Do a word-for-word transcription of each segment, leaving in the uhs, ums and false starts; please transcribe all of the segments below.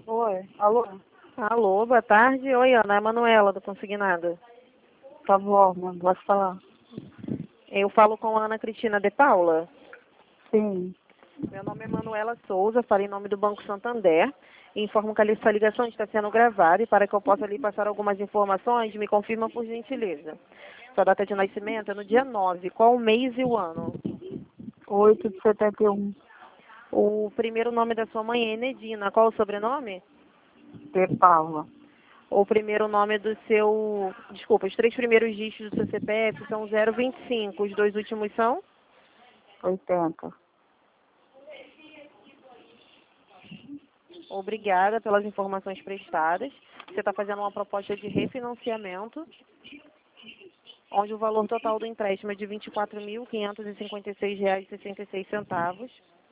Oi, alô? Alô, boa tarde. Oi, Ana, é a Manuela do Consignado. Tá bom, mano, pode falar. Eu falo com a Ana Cristina de Paula. Sim, Meu nome é Manuela Souza, falo em nome do Banco Santander. E informo que essa ligação está sendo gravada e para que eu possa lhe passar algumas informações, me confirma por gentileza. Sua data de nascimento é no dia nove. Qual o mês e o ano? oito de setenta e um, O primeiro nome da sua mãe é Enedina. Qual o sobrenome? de Paula, O primeiro nome do seu... Desculpa, os três primeiros dígitos do seu C P F são zero vinte e cinco. Os dois últimos são? oitenta. Obrigada pelas informações prestadas. Você está fazendo uma proposta de refinanciamento, onde o valor total do empréstimo é de vinte e quatro mil, quinhentos e cinquenta e seis reais e sessenta e seis centavos,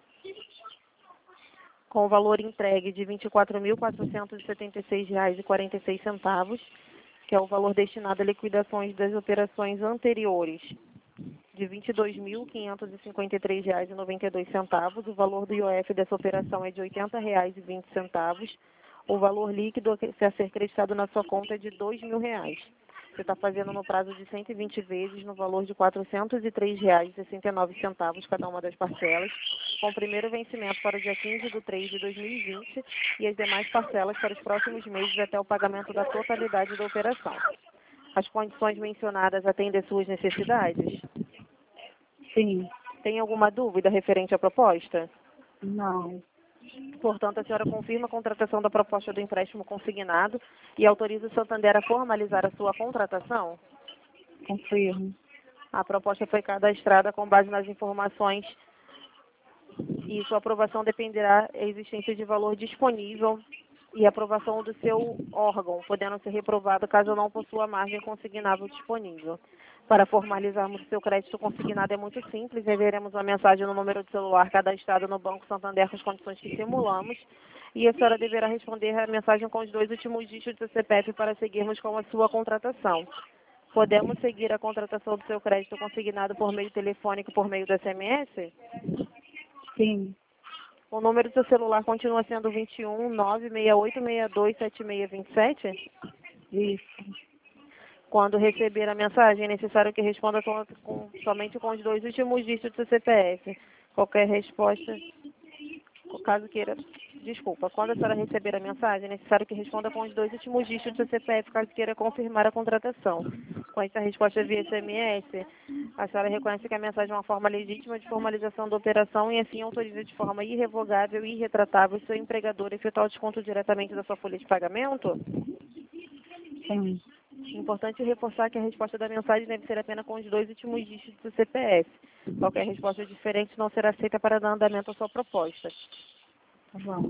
com o valor entregue de vinte e quatro mil, quatrocentos e setenta e seis reais e quarenta e seis centavos, que é o valor destinado a liquidações das operações anteriores, de vinte e dois mil, quinhentos e cinquenta e três reais e noventa e dois centavos. O valor do I O F dessa operação é de oitenta reais e vinte centavos. O valor líquido a ser creditado na sua conta é de dois mil reais. Você está fazendo no prazo de cento e vinte vezes, no valor de quatrocentos e três reais e sessenta e nove centavos cada uma das parcelas, com o primeiro vencimento para o dia quinze de três de dois mil e vinte e as demais parcelas para os próximos meses até o pagamento da totalidade da operação. As condições mencionadas atendem às suas necessidades? Sim, Tem alguma dúvida referente à proposta? não, Portanto, a senhora confirma a contratação da proposta do empréstimo consignado e autoriza o Santander a formalizar a sua contratação? confirmo. A proposta foi cadastrada com base nas informações e sua aprovação dependerá da existência de valor disponível e aprovação do seu órgão, podendo ser reprovado caso não possua margem consignável disponível. Para formalizarmos o seu crédito consignado é muito simples, enviaremos uma mensagem no número de celular cadastrado no Banco Santander com as condições que simulamos e a senhora deverá responder a mensagem com os dois últimos dígitos do C P F para seguirmos com a sua contratação. Podemos seguir a contratação do seu crédito consignado por meio telefônico, por meio do S M S? Sim, O número do seu celular continua sendo vinte e um, nove seis oito seis dois, sete seis dois sete? isso, Quando receber a mensagem, é necessário que responda com, com- somente com os dois últimos dígitos do C P F. Qualquer resposta, caso queira... Desculpa, quando a senhora receber a mensagem, é necessário que responda com os dois últimos dígitos do C P F, caso queira confirmar a contratação. Com essa resposta via S M S, a senhora reconhece que a mensagem é uma forma legítima de formalização da operação e assim autoriza de forma irrevogável e irretratável o seu empregador a efetuar o desconto diretamente da sua folha de pagamento? sim, Importante reforçar que a resposta da mensagem deve ser apenas com os dois últimos dígitos do C P F. Qualquer resposta diferente não será aceita para dar andamento à sua proposta. tá bom.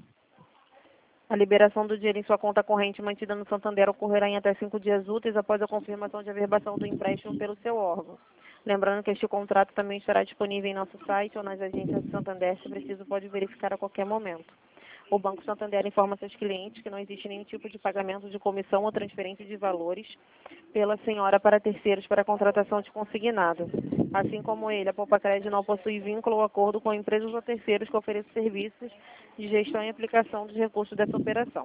A liberação do dinheiro em sua conta corrente mantida no Santander ocorrerá em até cinco dias úteis após a confirmação de averbação do empréstimo pelo seu órgão. Lembrando que este contrato também estará disponível em nosso site ou nas agências do Santander, se preciso pode verificar a qualquer momento. O Banco Santander informa seus clientes que não existe nenhum tipo de pagamento de comissão ou transferência de valores pela senhora para terceiros para a contratação de consignado. Assim como ele, a Poupa-Crédito não possui vínculo ou acordo com empresas ou terceiros que ofereçam serviços de gestão e aplicação dos recursos dessa operação.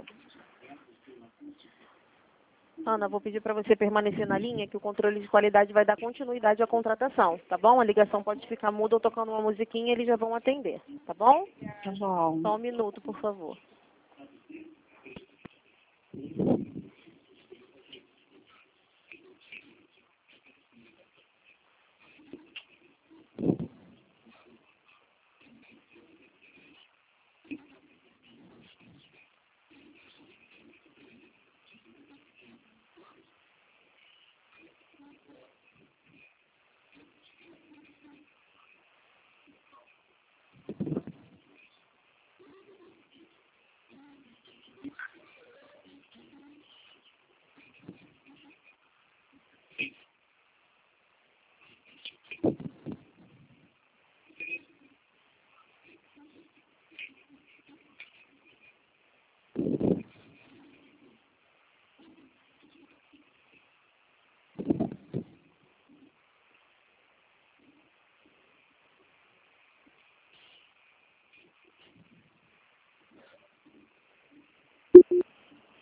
Ana, vou pedir para você permanecer na linha, que o controle de qualidade vai dar continuidade à contratação, tá bom? A ligação pode ficar muda ou tocando uma musiquinha, eles já vão atender, tá bom? Tá bom. Só um minuto, por favor.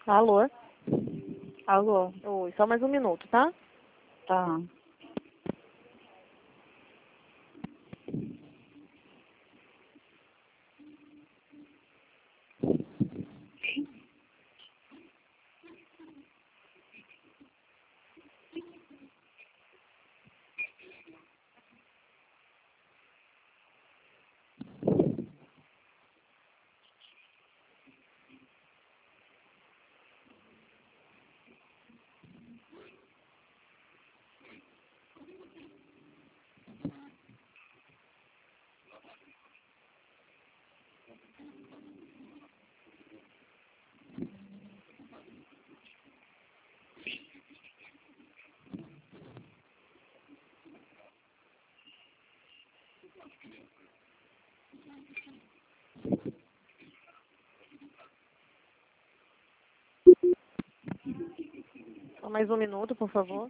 Alô? Alô? Oi, só mais um minuto, tá? Tá. Só mais um minuto, por favor.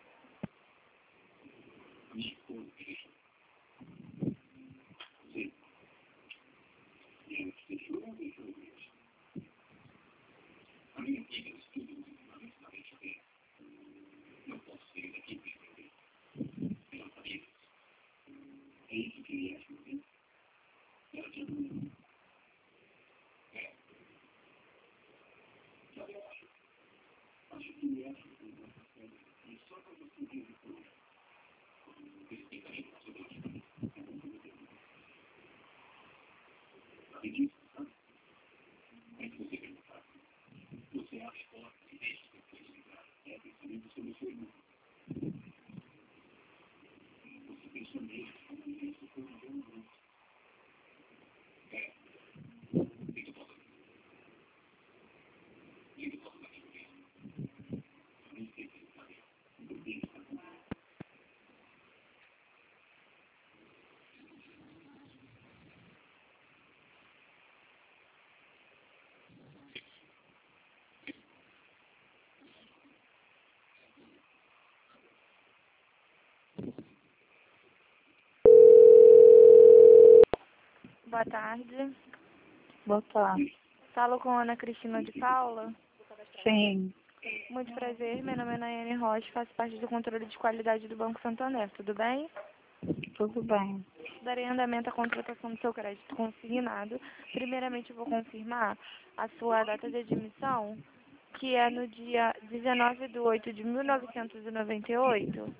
Boa tarde. Boa tarde. Falo com Ana Cristina de Paula. Sim. Muito prazer, meu nome é Nayane Rocha, faço parte do controle de qualidade do Banco Santander, tudo bem? Tudo bem. Darei andamento à contratação do seu crédito consignado. Primeiramente, eu vou confirmar a sua data de admissão, que é no dia dezenove de oito de mil novecentos e noventa e oito.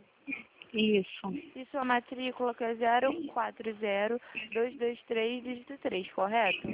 Isso. E sua matrícula, que é zero quatro zero dois dois três, dígito três, correto?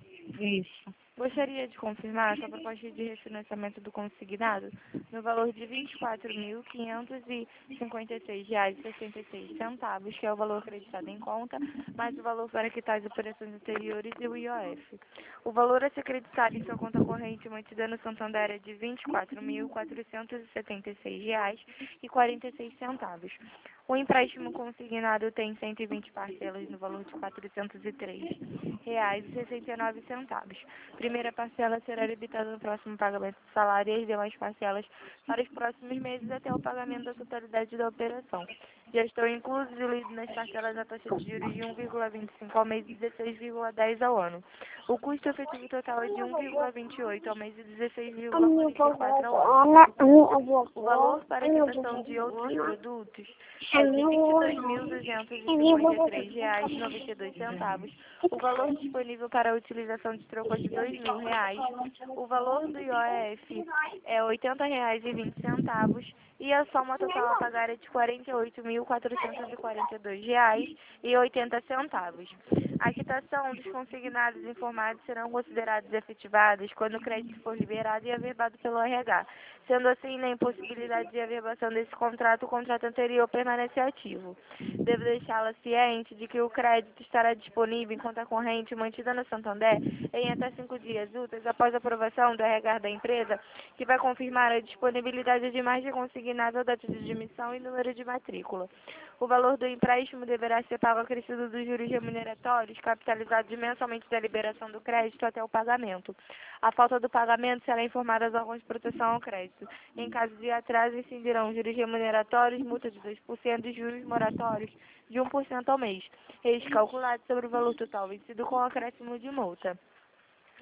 Isso. Gostaria de confirmar sua proposta de refinanciamento do consignado no valor de vinte e quatro mil, quinhentos e cinquenta e seis reais e sessenta e seis centavos, que é o valor acreditado em conta, mais o valor para quitar as operações anteriores e o I O F. O valor a ser acreditado em sua conta corrente mantida no Santander é de vinte e quatro mil, quatrocentos e setenta e seis reais e quarenta e seis centavos. O empréstimo consignado tem cento e vinte parcelas no valor de quatrocentos e três reais e sessenta e nove centavos. Primeira parcela será debitada no próximo pagamento do salário e as demais parcelas para os próximos meses até o pagamento da totalidade da operação. Já estão inclusos nas parcelas a taxa de juros de um vírgula vinte e cinco ao mês e dezesseis vírgula dez ao ano. O custo efetivo total é de um vírgula vinte e oito ao mês e dezesseis vírgula quarenta e quatro ao ano. O valor para a quitação de outros produtos é de vinte e dois mil, duzentos e cinquenta e três reais e noventa e dois centavos. O valor disponível para a utilização de troco é de dois mil reais. O valor do I O F é oitenta reais e vinte centavos. E a soma total a pagar é de quarenta e oito mil, quatrocentos e quarenta e dois reais e oitenta centavos. A quitação dos consignados informados serão considerados efetivados quando o crédito for liberado e averbado pelo R H. Sendo assim, na impossibilidade de averbação desse contrato, o contrato anterior permanece ativo. Devo deixá-la ciente de que o crédito estará disponível em conta corrente mantida no Santander em até cinco dias úteis após a aprovação do R H da empresa, que vai confirmar a disponibilidade de mais de consignado, data de admissão e número de matrícula. O valor do empréstimo deverá ser pago acrescido dos juros remuneratórios, capitalizados mensalmente da liberação do crédito até o pagamento. A falta do pagamento será informada aos órgãos de proteção ao crédito. Em caso de atraso, incidirão juros remuneratórios, multa de dois por cento e juros moratórios de um por cento ao mês, eles calculados sobre o valor total vencido com acréscimo de multa.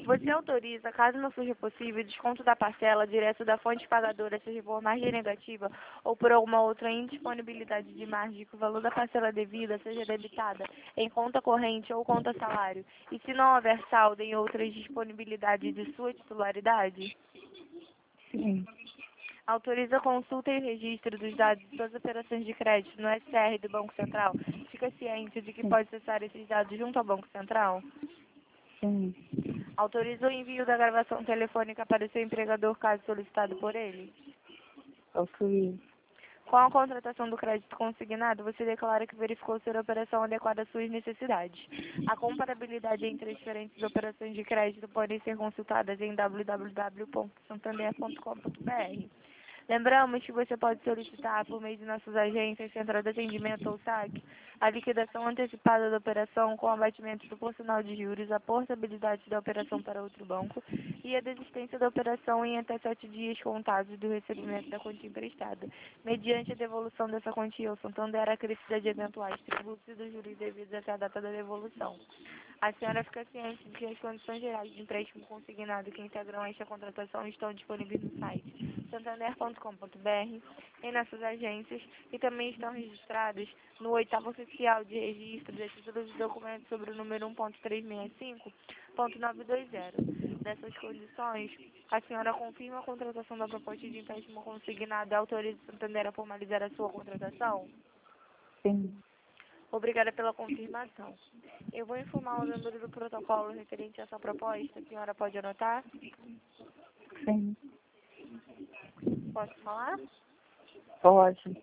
Você autoriza, caso não seja possível, desconto da parcela direto da fonte pagadora, seja por margem negativa ou por alguma outra indisponibilidade de margem, que o valor da parcela devida seja debitada em conta corrente ou conta salário, e se não houver saldo em outras disponibilidades de sua titularidade? Sim. Autoriza a consulta e registro dos dados de suas operações de crédito no S C R do Banco Central. Fica ciente de que Sim. pode acessar esses dados junto ao Banco Central? Sim. Autoriza o envio da gravação telefônica para o seu empregador, caso solicitado por ele? Autorizo. Com a contratação do crédito consignado, você declara que verificou ser a operação adequada às suas necessidades. A comparabilidade entre as diferentes operações de crédito podem ser consultadas em w w w ponto santander ponto com ponto b r. Lembramos que você pode solicitar, por meio de nossas agências, Central de Atendimento ou S A C, a liquidação antecipada da operação com abatimento proporcional de juros, a portabilidade da operação para outro banco e a desistência da operação em até sete dias contados do recebimento da quantia emprestada, mediante a devolução dessa quantia ao Santander acrescida de eventuais tributos e dos juros devidos até a data da devolução. A senhora fica ciente de que as condições gerais de empréstimo consignado que integram esta contratação estão disponíveis no site santander ponto com ponto b r, em nossas agências, e também estão registradas no oitavo oficial de registro de títulos e documentos sobre o número um ponto trezentos e sessenta e cinco ponto novecentos e vinte. Nessas condições, a senhora confirma a contratação da proposta de empréstimo consignado e autoriza o Santander a formalizar a sua contratação? Sim. Obrigada pela confirmação. Eu vou informar o número do protocolo referente a essa proposta. A senhora pode anotar? Sim. Posso falar? Pode.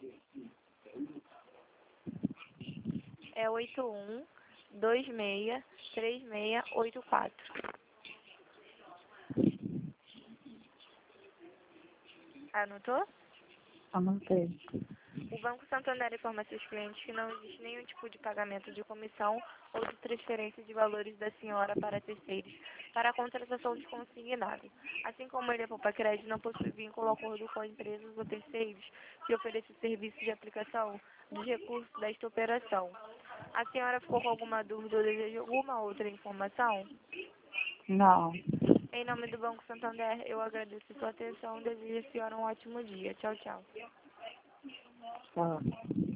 É oito um dois seis três seis oito quatro. Anotou? Anotei. O Banco Santander informa a seus clientes que não existe nenhum tipo de pagamento de comissão ou de transferência de valores da senhora para terceiros para a contratação de consignado. Assim como ele é poupa crédito, não possui vínculo ou acordo com empresas ou terceiros que ofereçam serviços de aplicação dos recursos desta operação. A senhora ficou com alguma dúvida ou deseja alguma outra informação? Não. Em nome do Banco Santander, eu agradeço a sua atenção e desejo a senhora um ótimo dia. Tchau, tchau. Tá.